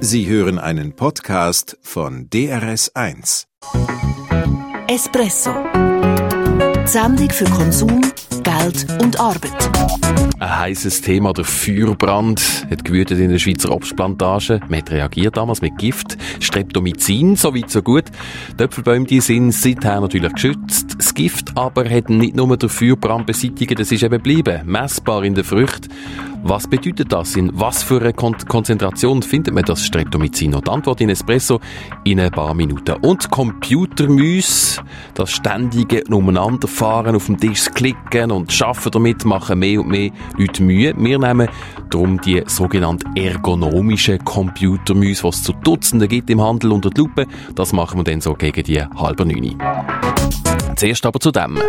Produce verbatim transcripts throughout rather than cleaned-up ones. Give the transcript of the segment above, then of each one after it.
Sie hören einen Podcast von D R S eins. Espresso. Die Sendung für Konsum, Geld und Arbeit. Ein heisses Thema, der Feuerbrand, hat gewütet in der Schweizer Obstplantagen. Man hat reagiert damals mit Gift, Streptomycin, so weit so gut. Die Äpfelbäume die sind seither natürlich geschützt. Das Gift aber hat nicht nur den Feuerbrand beseitigt, das ist eben geblieben, messbar in der Frucht. Was bedeutet das? In was für eine Kon- Konzentration findet man das Streptomycin? Und die Antwort in Espresso in ein paar Minuten. Und Computermäuse, das ständige Umeinanderfahren auf dem Tisch klicken und schaffen damit, machen mehr und mehr Leute Mühe. Wir nehmen darum die sogenannten ergonomischen Computermäuse, die es zu Dutzenden gibt im Handel unter die Lupe. Das machen wir dann so gegen die halbe neun. Zuerst aber zu dem.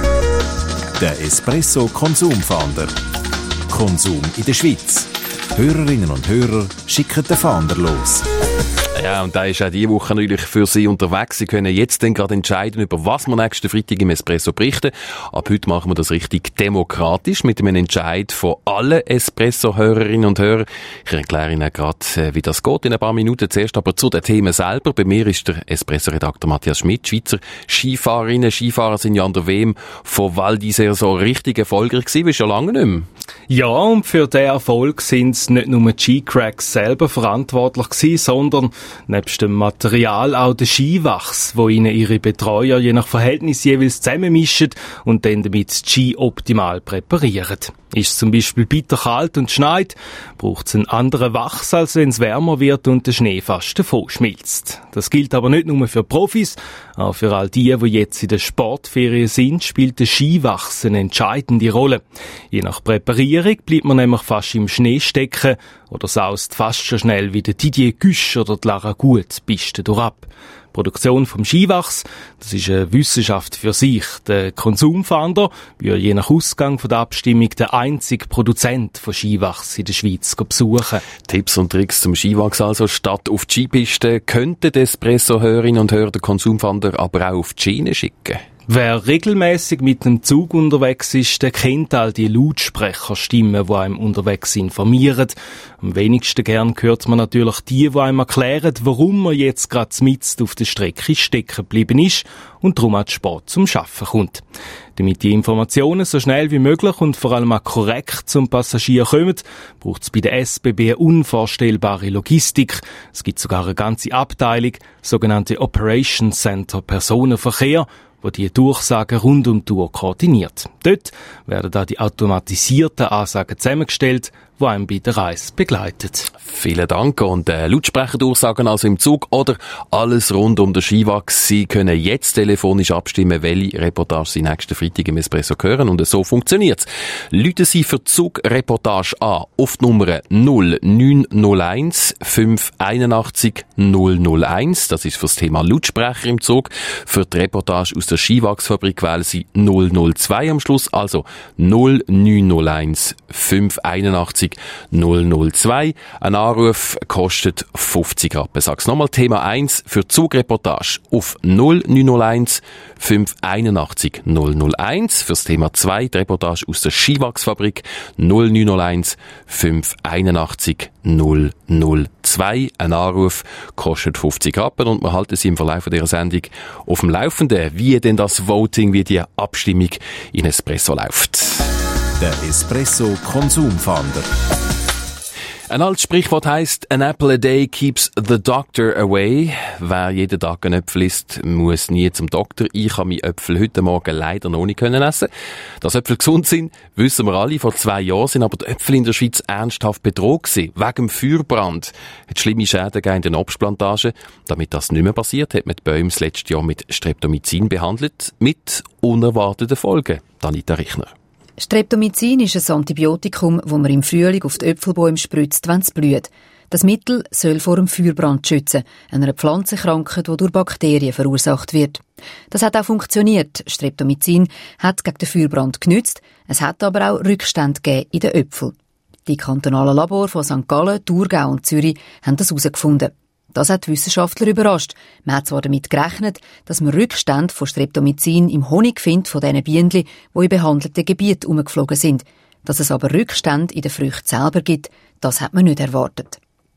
Der Espresso Konsumfahnder. Konsum in der Schweiz. Hörerinnen und Hörer schicken den Fahnder los. Ja, und da ist auch diese Woche natürlich für Sie unterwegs. Sie können jetzt dann gerade entscheiden, über was wir nächsten Freitag im Espresso berichten. Ab heute machen wir das richtig demokratisch mit einem Entscheid von allen Espresso-Hörerinnen und Hörern. Ich erkläre Ihnen gerade, wie das geht in ein paar Minuten. Zuerst aber zu den Themen selber. Bei mir ist der Espresso-Redakteur Matthias Schmidt. Schweizer Skifahrerinnen, Skifahrer sind ja an der W M von Val d'Isère so richtig erfolgreich gewesen, wie schon lange nicht mehr. Ja, und für den Erfolg sind es nicht nur die Skicracks selber verantwortlich gewesen, sondern nebst dem Material auch der Skiwachs, wo ihnen ihre Betreuer je nach Verhältnis jeweils zusammenmischen und dann damit die Ski optimal präparieren. Ist es zum Beispiel bitterkalt und schneit, braucht es einen anderen Wachs, als wenn es wärmer wird und der Schnee fast davon schmilzt. Das gilt aber nicht nur für Profis, auch für all die, die jetzt in der Sportferien sind, spielt der Skiwachs eine entscheidende Rolle. Je nach Präparierung bleibt man nämlich fast im Schnee stecken oder saust fast so schnell wie der Didier Güsch oder die Lara Gut die Piste durchab. Die Produktion vom Skiwachs, das ist eine Wissenschaft für sich. Der Konsumfahnder wird je nach Ausgang von der Abstimmung der einzige Produzent von Skiwachs in der Schweiz besuchen. Tipps und Tricks zum Skiwachs also. Statt auf die Skipiste könnte der Espresso-Hörerinnen und Hörer den Konsumfahnder aber auch auf die Schiene schicken. Wer regelmäßig mit einem Zug unterwegs ist, der kennt all die Lautsprecherstimmen, die einem unterwegs informieren. Am wenigsten gern hört man natürlich die, die einem erklären, warum man jetzt gerade mitten auf der Strecke stecken geblieben ist und darum auch Sport zum Schaffen kommt. Damit die Informationen so schnell wie möglich und vor allem auch korrekt zum Passagier kommen, braucht es bei der S B B eine unvorstellbare Logistik. Es gibt sogar eine ganze Abteilung, sogenannte Operation Center Personenverkehr, wo die Durchsagen rund um die Uhr koordiniert. Dort werden da die automatisierten Ansagen zusammengestellt, die einem bei der Reise begleitet. Vielen Dank. Und äh, Lautsprecherdurchsagen also im Zug oder alles rund um den Skiwachs. Sie können jetzt telefonisch abstimmen, welche Reportage Sie nächsten Freitag im Espresso hören. Und so funktioniert's. Läuten Sie für Zugreportage an auf die Nummer null neun null eins fünf acht null null eins. Das ist fürs Thema Lautsprecher im Zug. Für die Reportage aus der Skiwachsfabrik wählen Sie null null zwei am Schluss. Also null neun null eins fünf acht null null zwei. Ein Anruf kostet fünfzig Rappen. Sag's nochmal, Thema eins für Zugreportage auf null neun null eins fünf acht null null eins. Fürs Thema zwei, die Reportage aus der Skiwachsfabrik null neun null eins fünf acht null null zwei. Ein Anruf kostet fünfzig Rappen und wir halten Sie im Verlauf dieser Sendung auf dem Laufenden, wie denn das Voting, wie die Abstimmung in Espresso läuft. Der Espresso Konsumfahnder. Ein altes Sprichwort heisst, an apple a day keeps the doctor away. Wer jeden Tag einen Äpfel isst, muss nie zum Doktor. Ich habe meinen Äpfel heute Morgen leider noch nicht können essen. Dass Äpfel gesund sind, wissen wir alle. Vor zwei Jahren sind aber die Äpfel in der Schweiz ernsthaft bedroht gewesen. Wegen dem Feuerbrand. Hat schlimme Schäden gegeben in den Obstplantagen. Damit das nicht mehr passiert, hat man die Bäume das letzte Jahr mit Streptomycin behandelt. Mit unerwarteten Folgen. Anita Richner. Streptomycin ist ein Antibiotikum, das man im Frühling auf die Äpfelbäume spritzt, wenn es blüht. Das Mittel soll vor dem Feuerbrand schützen, einer Pflanzenkrankheit, die durch Bakterien verursacht wird. Das hat auch funktioniert. Streptomycin hat gegen den Feuerbrand genützt, es hat aber auch Rückstände gegeben in den Äpfeln. Die kantonalen Labore von Sankt Gallen, Thurgau und Zürich haben das herausgefunden. Das hat die Wissenschaftler überrascht. Man hat zwar damit gerechnet, dass man Rückstände von Streptomycin im Honig findet von diesen Bienen, die in behandelten Gebieten umgeflogen sind. Dass es aber Rückstände in den Früchten selber gibt, das hat man nicht erwartet.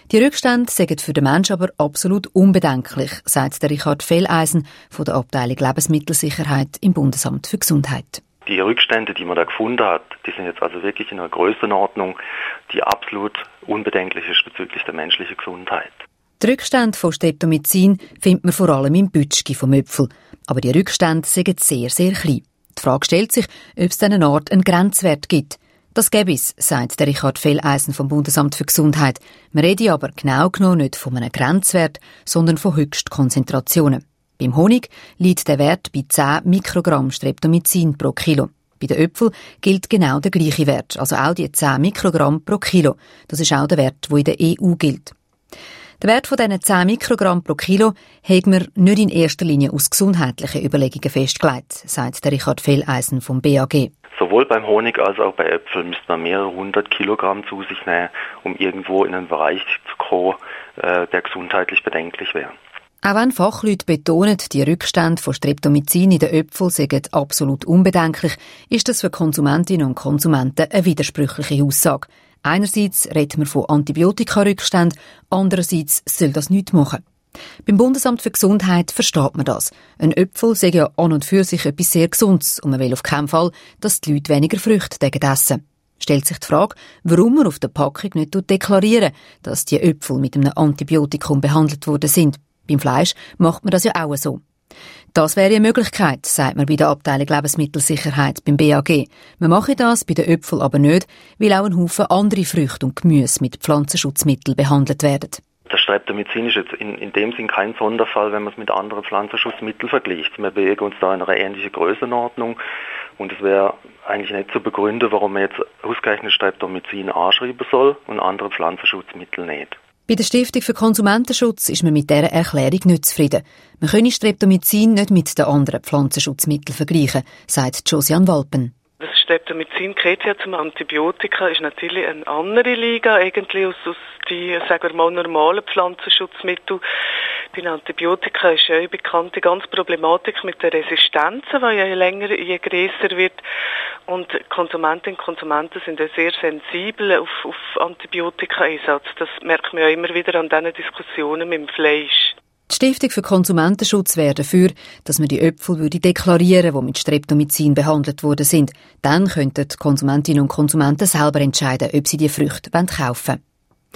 Die Rückstände sind für den Menschen aber absolut unbedenklich, sagt der Richard Felleisen von der Abteilung Lebensmittelsicherheit im Bundesamt für Gesundheit. Die Rückstände, die man da gefunden hat, die sind jetzt also wirklich in einer Größenordnung, die absolut unbedenklich ist bezüglich der menschlichen Gesundheit. Die Rückstände von Streptomycin findet man vor allem im Bütschki vom Äpfel. Aber die Rückstände sind sehr, sehr klein. Die Frage stellt sich, ob es diesen Art einen Grenzwert gibt. Das gäbe es, sagt der Richard Felleisen vom Bundesamt für Gesundheit. Wir reden aber genau genommen nicht von einem Grenzwert, sondern von Höchstkonzentrationen. Beim Honig liegt der Wert bei zehn Mikrogramm Streptomycin pro Kilo. Bei den Äpfeln gilt genau der gleiche Wert, also auch die zehn Mikrogramm pro Kilo. Das ist auch der Wert, der in der E U gilt. Der Wert von diesen zehn Mikrogramm pro Kilo haben wir nicht in erster Linie aus gesundheitlichen Überlegungen festgelegt, sagt der Richard Felleisen vom B A G. Sowohl beim Honig als auch bei Äpfeln müsste man mehrere hundert Kilogramm zu sich nehmen, um irgendwo in einen Bereich zu kommen, äh, der gesundheitlich bedenklich wäre. Auch wenn Fachleute betonen, die Rückstände von Streptomycin in den Äpfeln seien absolut unbedenklich, ist das für Konsumentinnen und Konsumenten eine widersprüchliche Aussage. Einerseits reden wir von Antibiotika-Rückständen, andererseits soll das nichts machen. Beim Bundesamt für Gesundheit versteht man das. Ein Äpfel sei ja an und für sich etwas sehr Gesundes und man will auf keinen Fall, dass die Leute weniger Früchte essen. Stellt sich die Frage, warum man auf der Packung nicht deklarieren, dass die Äpfel mit einem Antibiotikum behandelt worden sind. Beim Fleisch macht man das ja auch so. Das wäre eine Möglichkeit, sagt man bei der Abteilung Lebensmittelsicherheit beim B A G. Man mache das bei den Äpfeln aber nicht, weil auch ein Haufen andere Früchte und Gemüse mit Pflanzenschutzmitteln behandelt werden. Das Streptomycin ist jetzt in, in dem Sinn kein Sonderfall, wenn man es mit anderen Pflanzenschutzmitteln vergleicht. Wir bewegen uns da in einer ähnlichen Größenordnung und es wäre eigentlich nicht zu begründen, warum man jetzt ausgerechnet Streptomycin anschreiben soll und andere Pflanzenschutzmittel nicht. Bei der Stiftung für Konsumentenschutz ist man mit dieser Erklärung nicht zufrieden. Man könne Streptomycin nicht mit den anderen Pflanzenschutzmitteln vergleichen, sagt Josiane Walpen. Das Streptomycin gehört ja zum Antibiotika, ist natürlich eine andere Liga eigentlich aus, aus die, sagen wir mal, normalen Pflanzenschutzmitteln. Bei den Antibiotika ist ja eine bekannte ganz Problematik mit den Resistenzen, die ja je länger, je größer wird. Und Konsumentinnen und Konsumenten sind ja sehr sensibel auf, auf Antibiotika-Einsatz. Das merkt man ja immer wieder an diesen Diskussionen mit dem Fleisch. Die Stiftung für Konsumentenschutz wäre dafür, dass man die Äpfel würde deklarieren, die mit Streptomycin behandelt worden sind. Dann könnten die Konsumentinnen und Konsumenten selber entscheiden, ob sie die Früchte kaufen wollen.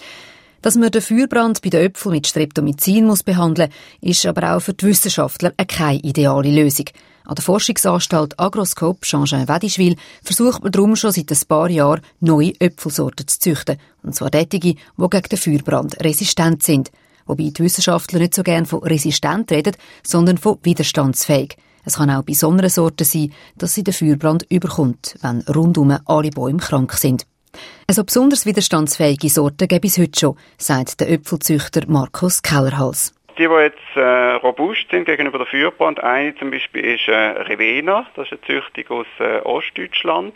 Dass man den Feuerbrand bei den Äpfeln mit Streptomycin muss behandeln muss, ist aber auch für die Wissenschaftler keine ideale Lösung. An der Forschungsanstalt Agroscope Jean-Jean-Wedischwil versucht man darum schon seit ein paar Jahren, neue Äpfelsorten zu züchten. Und zwar solche, die gegen den Feuerbrand resistent sind. Wobei die Wissenschaftler nicht so gerne von resistent reden, sondern von widerstandsfähig. Es kann auch bei so einer Sorte sein, dass sie den Feuerbrand überkommt, wenn rundum alle Bäume krank sind. Also besonders widerstandsfähige Sorten gibt es heute schon, sagt der Äpfelzüchter Markus Kellerhals. Die, die jetzt äh, robust sind gegenüber der Feuerbrand, eine zum Beispiel ist äh, Revena, das ist eine Züchtung aus äh, Ostdeutschland.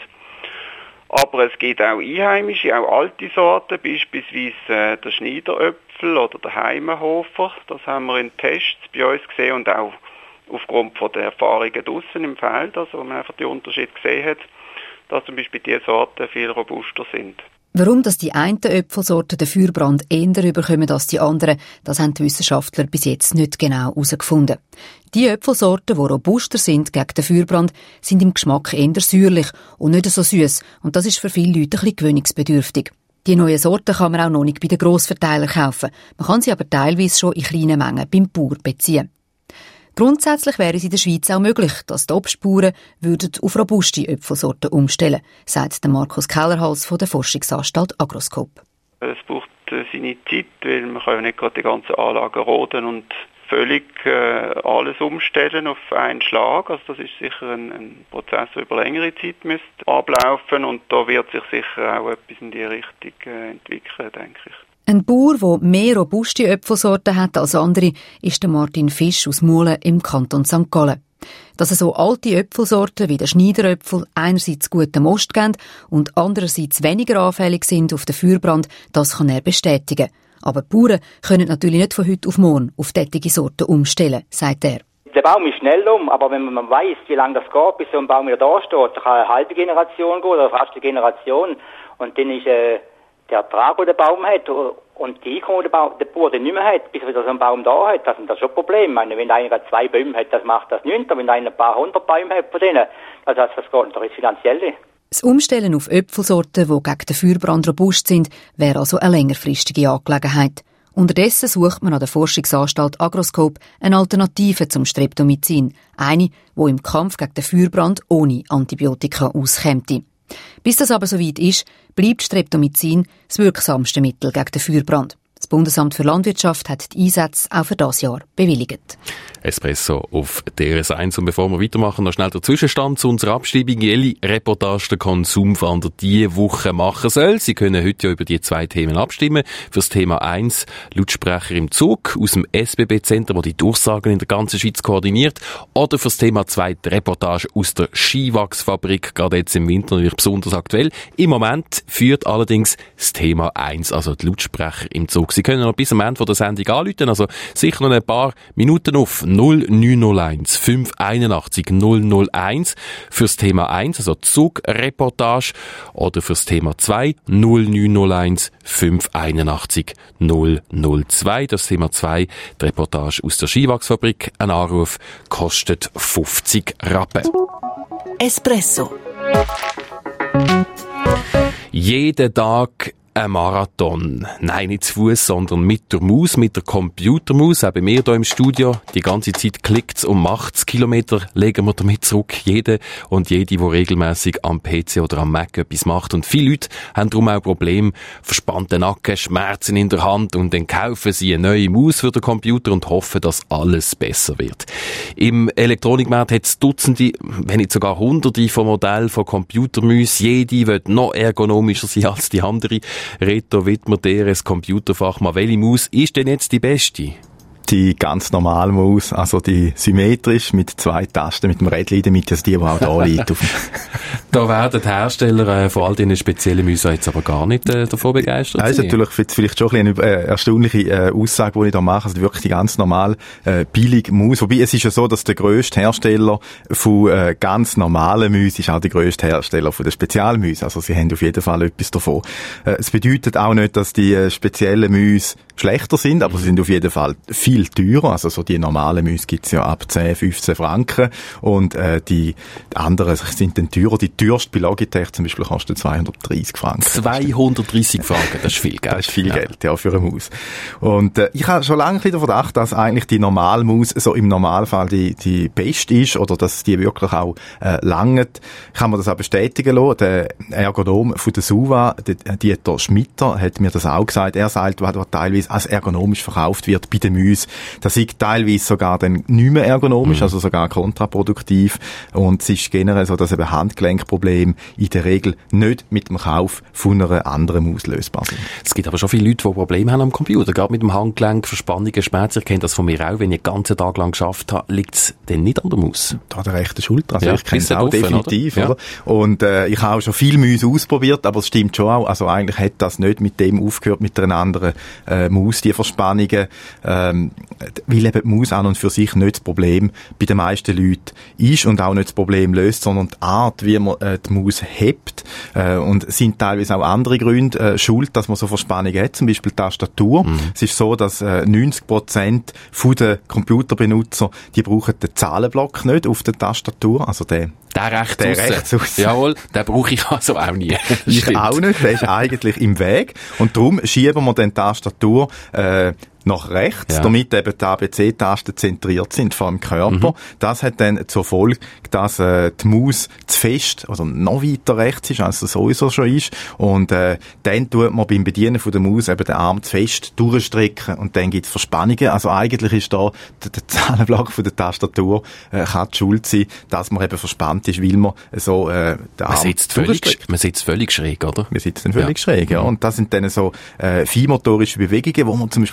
Aber es gibt auch einheimische, auch alte Sorten, beispielsweise äh, der Schneideröpfel oder der Heimenhofer. Das haben wir in Tests bei uns gesehen und auch aufgrund von der Erfahrungen draussen im Feld, also wo man einfach die Unterschiede gesehen hat, dass zum Beispiel diese Sorten viel robuster sind. Warum dass die einen Äpfelsorten den Feuerbrand eher überkommen als die anderen, das haben die Wissenschaftler bis jetzt nicht genau herausgefunden. Die Äpfelsorten, die robuster sind gegen den Feuerbrand, sind im Geschmack eher säuerlich und nicht so süß. Und das ist für viele Leute ein bisschen gewöhnungsbedürftig. Die neuen Sorten kann man auch noch nicht bei den Grossverteilern kaufen. Man kann sie aber teilweise schon in kleinen Mengen beim Bauer beziehen. Grundsätzlich wäre es in der Schweiz auch möglich, dass die Obstbauern würden auf robuste Äpfelsorten umstellen, sagt Markus Kellerhals von der Forschungsanstalt Agroscope. Es braucht äh, seine Zeit, weil man kann ja nicht gerade die ganze Anlage roden und völlig äh, alles umstellen auf einen Schlag. Also das ist sicher ein, ein Prozess, der über längere Zeit müsste ablaufen und da wird sich sicher auch etwas in die Richtung äh, entwickeln, denke ich. Ein Bauer, der mehr robuste Äpfelsorten hat als andere, ist der Martin Fisch aus Muhlen im Kanton Sankt Gallen. Dass er so alte Äpfelsorten wie der Schneideröpfel einerseits guten Most geben und andererseits weniger anfällig sind auf den Feuerbrand, das kann er bestätigen. Aber die Bauern können natürlich nicht von heute auf morgen auf solche Sorten umstellen, sagt er. Der Baum ist schnell um, aber wenn man weiss, wie lange das geht, bis so ein Baum wieder da steht, dann kann eine halbe Generation gehen oder fast eine Generation und dann ist äh, der Ertrag, den der Baum hat, und die Einkommen der, Bau, der Bauer nicht mehr hat, bis er wieder so einen Baum da hat, das sind das schon Probleme. Ich meine, wenn einer zwei Bäume hat, das macht das nichts, aber wenn einer ein paar hundert Bäume hat von denen, also das, das geht doch ins Finanzielle. Das Umstellen auf Äpfelsorten, die gegen den Feuerbrand robust sind, wäre also eine längerfristige Angelegenheit. Unterdessen sucht man an der Forschungsanstalt Agroscope eine Alternative zum Streptomycin. Eine, die im Kampf gegen den Feuerbrand ohne Antibiotika auskäme. Bis das aber soweit ist, bleibt Streptomycin das wirksamste Mittel gegen den Feuerbrand. Das Bundesamt für Landwirtschaft hat die Einsätze auch für dieses Jahr bewilligt. Espresso auf D R S eins. Und bevor wir weitermachen, noch schnell der Zwischenstand zu unserer Abstimmung. Jelle Reportage der Konsumfahnder diese Woche machen soll. Sie können heute ja über die zwei Themen abstimmen. Fürs Thema eins Lautsprecher im Zug aus dem S B B-Zentrum, das die Durchsagen in der ganzen Schweiz koordiniert. Oder fürs Thema zwei die Reportage aus der Skiwachsfabrik, gerade jetzt im Winter natürlich besonders aktuell. Im Moment führt allerdings das Thema eins, also die Lautsprecher im Zug. Sie können noch bis am Ende der Sendung anrufen, also sicher noch ein paar Minuten auf null neun null eins fünf acht eins null null eins fürs Thema eins, also Zugreportage, oder fürs Thema zwei null neun null eins fünf acht eins null null zwei. Das Thema zwei, die Reportage aus der Skiwachsfabrik. Ein Anruf kostet fünfzig Rappen. Espresso. Jeden Tag ein Marathon. Nein, nicht zu Fuß, sondern mit der Maus, mit der Computermaus. Auch bei mir hier im Studio. Die ganze Zeit klickt's und macht's. Kilometer legen wir damit zurück. Jede und jede, die regelmäßig am P C oder am Mac etwas macht. Und viele Leute haben darum auch Probleme. Verspannte Nacken, Schmerzen in der Hand. Und dann kaufen sie eine neue Maus für den Computer und hoffen, dass alles besser wird. Im Elektronikmarkt hat es Dutzende, wenn nicht sogar Hunderte von Modellen von Computermäusen. Jede wird noch ergonomischer sein als die andere. Reto Wittmer, D R S Computerfachmann. Welche Maus ist denn jetzt die beste? Die ganz normale Maus, also die symmetrisch mit zwei Tasten, mit dem Rädchen in der Mitte, also die, die auch da liegt. Da werden die Hersteller äh, von all diesen speziellen Mäusen jetzt aber gar nicht äh, davon begeistert. Das ist natürlich vielleicht schon ein bisschen eine äh, erstaunliche äh, Aussage, die ich da mache. Also wirklich die ganz normale, äh, billige Maus. Wobei, es ist ja so, dass der grösste Hersteller von äh, ganz normalen Mäusen ist auch der grösste Hersteller von der Spezialmäuse. Also sie haben auf jeden Fall etwas davon. Äh, es bedeutet auch nicht, dass die äh, speziellen Mäuse schlechter sind, aber sie sind auf jeden Fall viel teurer. Also so die normalen Mäuse gibt's ja ab zehn, fünfzehn Franken. Und äh, die anderen sind dann teurer. Die teuerste bei Logitech zum Beispiel kostet zweihundertdreissig Franken. zweihundertdreissig Franken, das ist viel Geld. Das ist viel ja. Geld, ja, für eine Maus. Und äh, ich habe schon lange den Verdacht, dass eigentlich die Normalmaus so im Normalfall die, die beste ist oder dass die wirklich auch äh, langt. Ich kann mir das auch bestätigen lassen. Der Ergonom von der Suva, der Dieter Schmitter, hat mir das auch gesagt. Er sagt, was teilweise als ergonomisch verkauft wird bei den Mäusen, das ist teilweise sogar dann nicht mehr ergonomisch, mhm. also sogar kontraproduktiv. Und es ist generell so, dass eben Handgelenkprobleme in der Regel nicht mit dem Kauf von einer anderen Maus lösbar sind. Es gibt aber schon viele Leute, die Probleme haben am Computer, gerade mit dem Handgelenk, Verspannungen, Schmerzen. Ich kenne das von mir auch. Wenn ich den ganzen Tag lang geschafft habe, liegt es dann nicht an der Maus. Da der rechten Schulter. Also ja, ich kenne es auch offen, definitiv. Oder? Oder? Ja. Und äh, ich habe auch schon viele Mäuse ausprobiert, aber es stimmt schon auch. Also eigentlich hat das nicht mit dem aufgehört, mit einer anderen äh, Maus, die Verspannungen. Ähm, weil eben die Maus an und für sich nicht das Problem bei den meisten Leuten ist und auch nicht das Problem löst, sondern die Art, wie man äh, die Maus hebt. Äh, und es sind teilweise auch andere Gründe äh, schuld, dass man so Verspannungen hat, zum Beispiel die Tastatur. Mhm. Es ist so, dass äh, neunzig Prozent der Computerbenutzer, die brauchen den Zahlenblock nicht auf der Tastatur, also den Der rechts der rechts aussen. Jawohl, den brauche ich also auch nie. Ich Stimmt. auch nicht, der ist eigentlich im Weg. Und darum schieben wir den Tastatur äh, nach rechts, ja. damit eben die A B C-Tasten zentriert sind vor dem Körper. Mhm. Das hat dann zur Folge, dass äh, die Maus zu fest, also noch weiter rechts ist, als es sowieso schon ist. Und äh, dann tut man beim Bedienen von der Maus eben den Arm zu fest durchstrecken und dann gibt es Verspannungen. Also eigentlich ist da der, der Zahlenblock von der Tastatur äh, kann die Schuld sein, dass man eben verspannt ist, weil man so äh, den Arm man sitzt völlig, man sitzt völlig schräg, oder? Man sitzt dann völlig ja. schräg, ja. Und das sind dann so äh, feinmotorische Bewegungen, wo man zum Beispiel beim Durch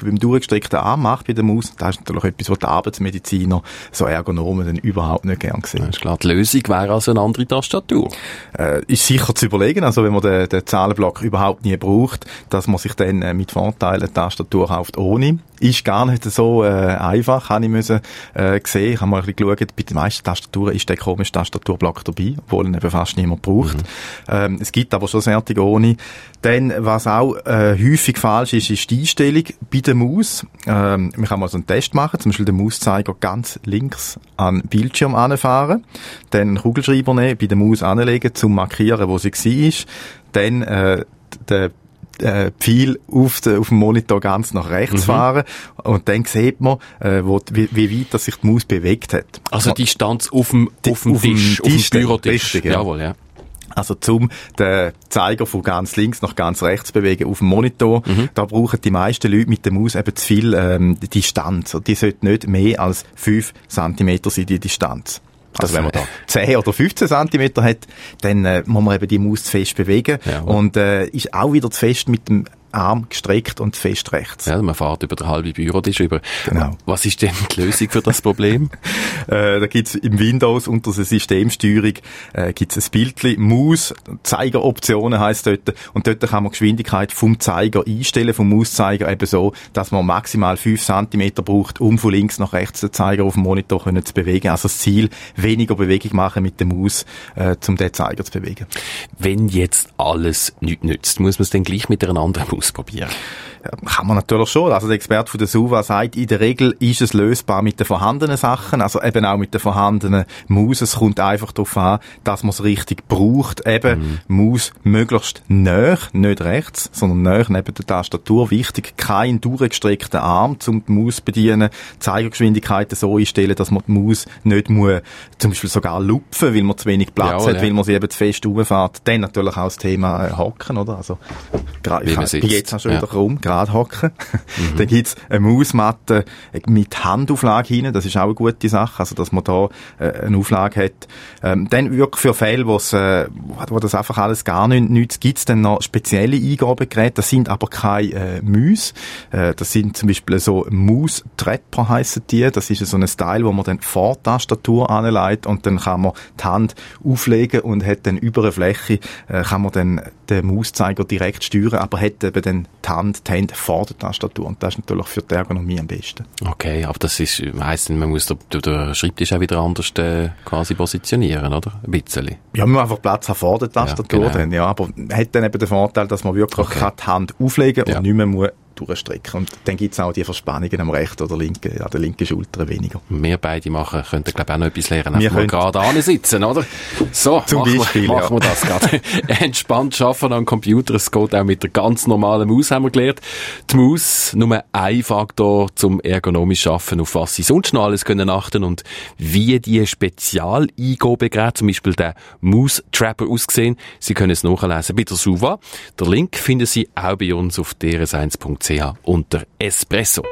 durchgestreckten Arm macht bei der Maus, das ist natürlich etwas, was die Arbeitsmediziner, so Ergonomen, dann überhaupt nicht gern sehen. Das ist klar, die Lösung wäre also eine andere Tastatur. Äh, ist sicher zu überlegen, also wenn man den, den Zahlenblock überhaupt nie braucht, dass man sich dann äh, mit Vorteilen eine Tastatur kauft ohne. Ist gar nicht so äh, einfach, habe ich müssen äh, gesehen. Ich habe mal ein bisschen geschaut, bei den meisten Tastaturen ist der komische Tastaturblock dabei, obwohl ihn eben fast niemand braucht. Mhm. Ähm, es gibt aber schon fertig ohne. Dann, was auch äh, häufig falsch ist, ist die Einstellung bei der Maus. Ähm, man kann mal so einen Test machen, zum Beispiel den Mauszeiger ganz links an den Bildschirm anfahren, dann einen Kugelschreiber nehmen, bei der Maus anlegen, zum Markieren, wo sie war. Dann äh, der äh, Pfeil auf, de, auf dem Monitor ganz nach rechts mhm. fahren und dann sieht man, äh, wo, wie, wie weit dass sich die Maus bewegt hat. Also die Distanz auf dem, auf dem auf Tisch, dem auf dem Bürotisch. Richtig, ja. Jawohl, ja. Also zum den Zeiger von ganz links nach ganz rechts bewegen auf dem Monitor, mhm. da brauchen die meisten Leute mit der Maus eben zu viel ähm, Distanz. Die sollte nicht mehr als fünf Zentimeter sein, die Distanz. Also wenn man da zehn oder fünfzehn Zentimeter hat, dann äh, muss man eben die Maus zu fest bewegen. Ja, und äh, ist auch wieder zu fest mit dem Arm gestreckt und fest rechts. Ja, man fährt über den halben Bürotisch über. Genau. Was ist denn die Lösung für das Problem? äh, da gibt's im Windows unter der Systemsteuerung äh, gibt's ein Bildchen, Maus, Zeigeroptionen heisst dort, und dort kann man die Geschwindigkeit vom Zeiger einstellen, vom Mauszeiger eben so, dass man maximal fünf Zentimeter braucht, um von links nach rechts den Zeiger auf dem Monitor können zu bewegen. Also das Ziel, weniger Bewegung machen mit der Maus, äh, um den Zeiger zu bewegen. Wenn jetzt alles nichts nützt, muss man es dann gleich mit einer anderen Maus ausprobieren? Ja, kann man natürlich schon. Also der Experte von der SUVA sagt, in der Regel ist es lösbar mit den vorhandenen Sachen, also eben auch mit den vorhandenen Maus. Es kommt einfach darauf an, dass man es richtig braucht. Eben mhm. Maus möglichst näher, nicht rechts, sondern näher neben der Tastatur. Wichtig, kein durchgestreckter Arm, um die Maus zu bedienen. Zeigergeschwindigkeiten so einstellen, dass man die Maus nicht muss, zum Beispiel sogar lupfen, weil man zu wenig Platz ja, hat, ja. weil man sie eben zu fest rumfährt. Dann natürlich auch das Thema äh, Hocken, oder? Also, gra- ich bin jetzt auch schon wieder rum, gerade hocken. Mhm. Dann gibt's eine Mausmatte mit Handauflage hinein, das ist auch eine gute Sache, also dass man da äh, eine Auflage hat. Ähm, dann wirklich für Fälle, wo's, äh, wo das einfach alles gar nicht nützt, gibt's dann noch spezielle Eingabegeräte, das sind aber keine äh, Mäuse, äh, das sind zum Beispiel so Maustrapper heissen die, das ist so ein Style, wo man dann vor die Tastatur anlegt und dann kann man die Hand auflegen und hat dann über eine Fläche, äh, kann man dann den Mauszeiger direkt steuern, aber hat eben dann die Hand, die Hände vor der Tastatur. Und das ist natürlich für die Ergonomie am besten. Okay, aber das ist, heisst, man muss den, den Schreibtisch auch wieder anders äh, quasi positionieren, oder? Ein bisschen. Ja, man muss einfach Platz haben vor der Tastatur. Ja, genau. dann, ja, aber man hat dann eben den Vorteil, dass man wirklich okay. kann die Hand auflegen kann ja. und nicht mehr muss durchstrecken. Und dann gibt es auch die Verspannungen am rechten oder linken, an der linken Schulter weniger. Wir beide machen, könnten, glaube ich, auch noch etwas lernen. Wir können gerade ansitzen, oder? So, zum machen, Beispiel, wir, machen ja. wir das gerade. Entspannt arbeiten am Computer. Es geht auch mit der ganz normalen Maus, haben wir gelernt. Die Maus, nur ein Faktor zum ergonomisch Arbeiten, auf was Sie sonst noch alles können achten und wie die Spezial-Eingabegeräte, zum Beispiel der Maus-Trapper, aussehen. Sie können es nachlesen bei der SUVA. Der Link finden Sie auch bei uns auf d r s eins punkt c h unter Espresso.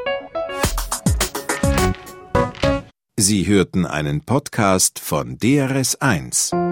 Sie hörten einen Podcast von D R S eins.